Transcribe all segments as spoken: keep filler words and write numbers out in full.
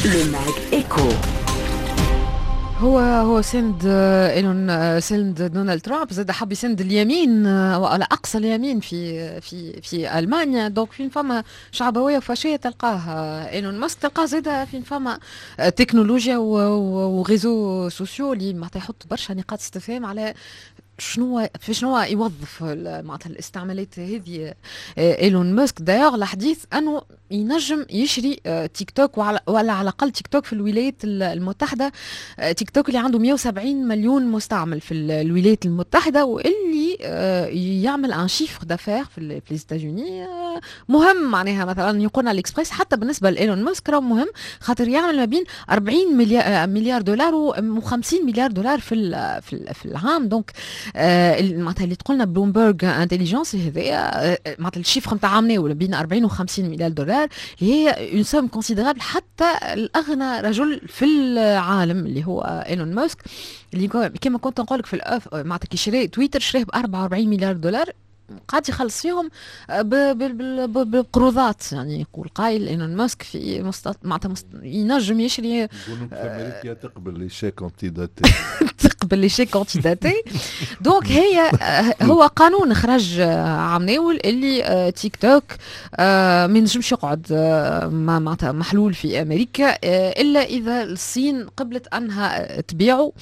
Le Mag Echo. هو هو سند ايلون سند دونالد ترامب زاد حب يسند اليمين على اقصى اليمين في في في المانيا. دونك فين فما شعبويه وفاشيه تلقاه ايلون ماسك، تلقاه زاد فين فما تكنولوجيا وغيزو سوسيو اللي معناتها يحط برشا نقاط استفهام على شنو في شنو يوظف معناتها الاستعمالات هذه ايلون ماسك. دايوغ الحديث انه ينجم يشري تيك توك، ولا على الاقل تيك توك في الولايات المتحده. تيك توك اللي عنده مئة وسبعين مليون مستعمل في الولايات المتحده، واللي يعمل ان شيفر دافير في لي ستاجوني مهم. معناها مثلا يقولنا الاكسبريس حتى بالنسبه لايلون ماسك راه مهم، خاطر يعمل ما بين أربعين مليار دولار و50 مليار دولار في في العام. دونك معناتها اللي تقولنا بلومبرج انتليجنس هذايا معناتها الشيفر نتاع عامنا ولا بين أربعين وخمسين مليار دولار، اللي هي اون سوم كونسيدرابل. حتى الاغنى رجل في العالم اللي هو ايلون ماسك، اللي كما كنت نقول لك في الاف معناتها كي شرى تويتر شراه ب أربعة وأربعين مليار دولار، قاعد يخلص فيهم بقروضات. يعني يقول قايل ايلون ماسك في مست... معناتها مست... ينجم يشري. يقولون في امريكا تقبل لي شيك كونتيداتي تقبل لي شيك كونتيداتي. دونك هي هو قانون خرج عمناول اللي تيك توك ما ينجمش يقعد معناتها محلول في امريكا الا اذا الصين قبلت انها تبيعه.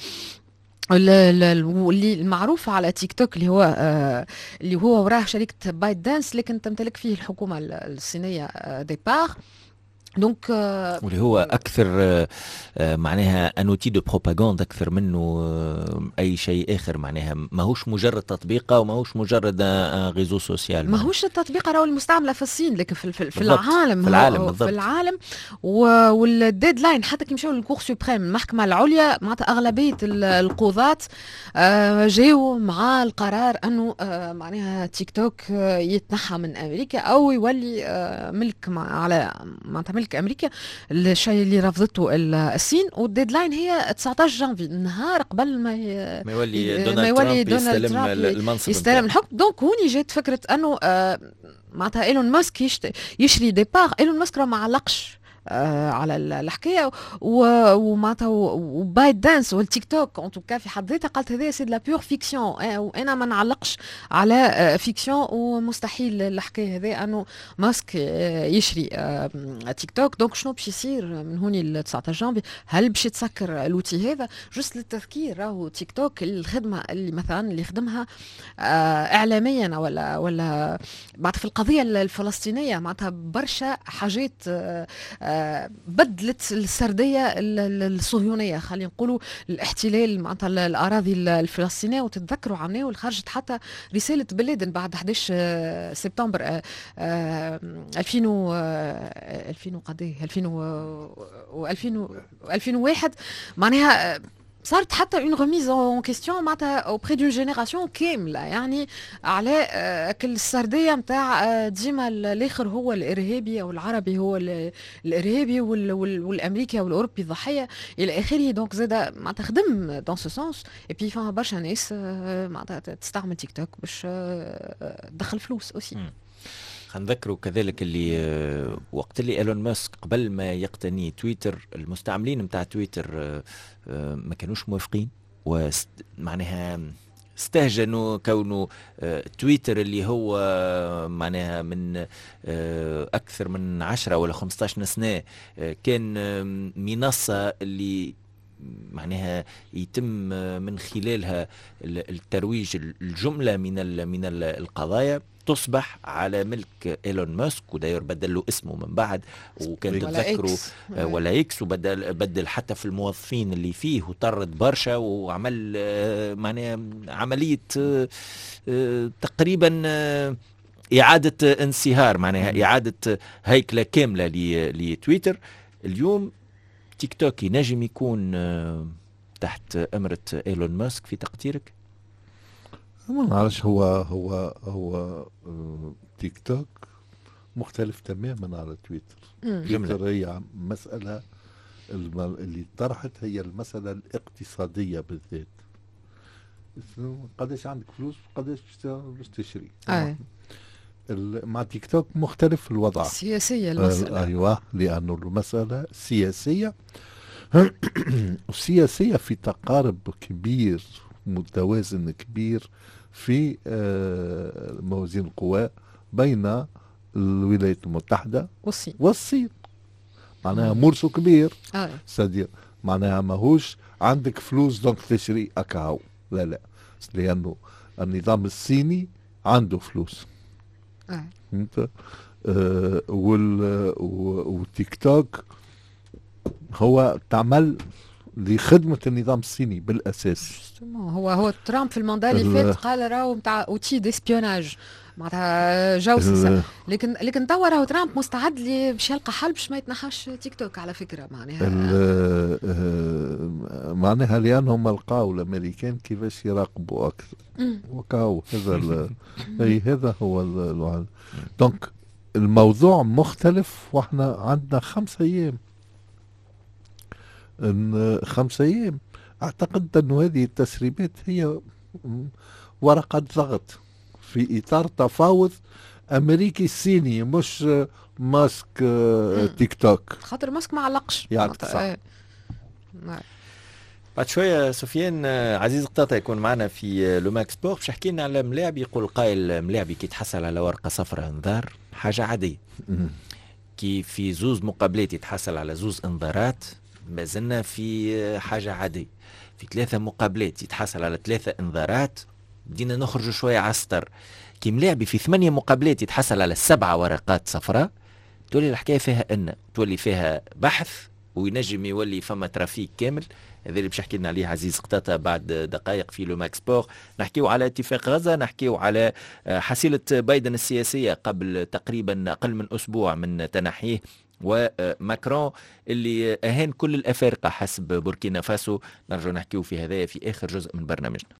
اللي المعروف على تيك توك اللي هو آه اللي هو وراه شركة بايت دانس، لكن تمتلك فيه الحكومة الصينية آه ديبار. دونك آه واللي هو اكثر آه معناها انوتي دو بروباغندا اكثر منه آه اي شيء اخر. معناها ماهوش مجرد تطبيقه وماهوش مجرد ريزو سوسيال. ماهوش التطبيقه راهو المستعمله في الصين، لكن في, في, في العالم في العالم بالضبط. في العالم والديدلاين حتى كي مشاو للكور سوبريم المحكمه العليا معناتها اغلبيه القضاة آه جاوا مع القرار انه آه معناها تيك توك آه يتنحى من امريكا او يولي آه ملك على معناتها ملك امريكا، الشيء اللي رفضته الصين. والديدلاين هي تسعطاش جانفي، نهار قبل ما ي... ما يولي ما دونالد يولي ترامب دونالد يستلم ترامب المنصب يستلم الحكم. دونك هوني جات فكره انه آه معناتها ايلون ماسك يشت... يشري ديبار. ايلون ماسك راه ما علقش آه على الحكايه، ومعناتها وبايت دانس والتيك توك ان توكا في حد ذاتها قالت هذا سي دو لا بيور فيكسيون، وانا ما نعلقش على آه فيكسيون. ومستحيل الحكايه هذا انه ماسك آه يشري آه تيك توك. دونك شنو باش يصير من هوني ل تسعطاش جانفي؟ هل باش يتسكر الوتي هذا؟ جست للتذكير راهو تيك توك الخدمه اللي مثلا اللي خدمها آه اعلاميا ولا ولا معناتها في القضيه الفلسطينيه معناتها برشا حاجات آه بدلت السرديه الصهيونيه، خلينا نقولوا الاحتلال معناتها الاراضي الفلسطينيه. وتتذكروا عناه خرجت حتى رساله بلادن بعد أحد عشر سبتمبر ألفين و ألفين وقديه ألفين و ألفين وواحد معناها صارت حتى اون ريميز اون كيستيون معناتها اوبري دون جينيراسيون كامله، يعني على كل السرديه نتاع ديما الاخر هو الارهابي او العربي هو الارهابي والامريكي او الاوروبي الضحيه الى اخره. دونك زاد معناتها خدم دون سو سونس. اي بي فما برشا ناس معناتها تستعمل تيك توك باش تدخل فلوس اوسي. خنذكروا كذلك اللي وقت اللي ايلون ماسك قبل ما يقتني تويتر المستعملين متاع تويتر ما كانوش موافقين، ومعناها استهجنوا كونه تويتر اللي هو معناها من أكثر من عشرة ولا خمسة عشر سنة كان منصة اللي معناها يتم من خلالها الترويج الجملة من من القضايا، تصبح على ملك ايلون ماسك. وداير بدل له اسمه من بعد، وكان تتذكروا ولا اكس، وبدل بدل حتى في الموظفين اللي فيه وطرد برشا وعمل معناها عمليه تقريبا اعاده انصهار، معناها اعاده هيكله كامله لتويتر. اليوم تيك توك نجم يكون تحت امره ايلون ماسك في تقديرك؟ ما نعرفش. هو هو هو تيك توك مختلف تماما على تويتر. تويتر هي مسألة اللي طرحت هي المسألة الاقتصادية بالذات. قديش عندك فلوس قديش باش تشتري. مع تيك توك مختلف الوضع سياسية المسألة. آه أيوة، لأنه المسألة سياسية سياسية في تقارب كبير متوازن كبير في آه موازين القوى بين الولايات المتحدة والصين والصين. معناها مرسو كبير. آه. سادير معناها ماهوش عندك فلوس دونك تشري أكاو، لا لا، لأنه النظام الصيني عنده فلوس. آه. فهمت؟ آه وال والتيك توك هو تعمل لخدمة النظام الصيني بالأساس. هو هو ترامب في الماندا اللي فات قال راهو نتاع اوتي ديسبيوناج معناتها جوسس، لكن لكن توا راهو ترامب مستعد لي باش يلقى حل باش ما يتنحاش تيك توك على فكرة. معناها معناها لأنهم لقاو الأمريكان كيفاش يراقبوا أكثر وكاو هذا أي هذا هو الوعد. دونك الموضوع مختلف، واحنا عندنا خمس أيام إن خمسة أيام. أعتقد أن هذه التسريبات هي ورقة ضغط في إطار تفاوض أمريكي صيني، مش ماسك تيك توك، خاطر ماسك ما علقش يعطيك صح. بعد شوية سفيان عزيز قطاطة يكون معنا في لو ماكس سبور باش يحكي لنا على ملاعب. يقول قائل ملاعبي كي تحصل على ورقة صفراء انذار حاجة عادية، كي في زوز مقابلات يتحصل على زوز انذارات ما زلنا في حاجة عادية، في ثلاثة مقابلات يتحصل على ثلاثة انذارات بدينا نخرج شوية عستر. كي ملاعبي في ثمانية مقابلات يتحصل على سبعة ورقات صفراء، تولي الحكاية فيها ان تولي فيها بحث وينجم يولي فما ترافيك كامل. هذا اللي باش يحكي لنا عليه عزيز قطاطة بعد دقائق في لو ماكس سبور. نحكيو على اتفاق غزة، نحكيو على حصيلة بايدن السياسية قبل تقريبا أقل من أسبوع من تنحيه، وماكرون اللي أهان كل الأفارقة حسب بوركينا فاسو. نرجو نحكيو في هذا في آخر جزء من برنامجنا.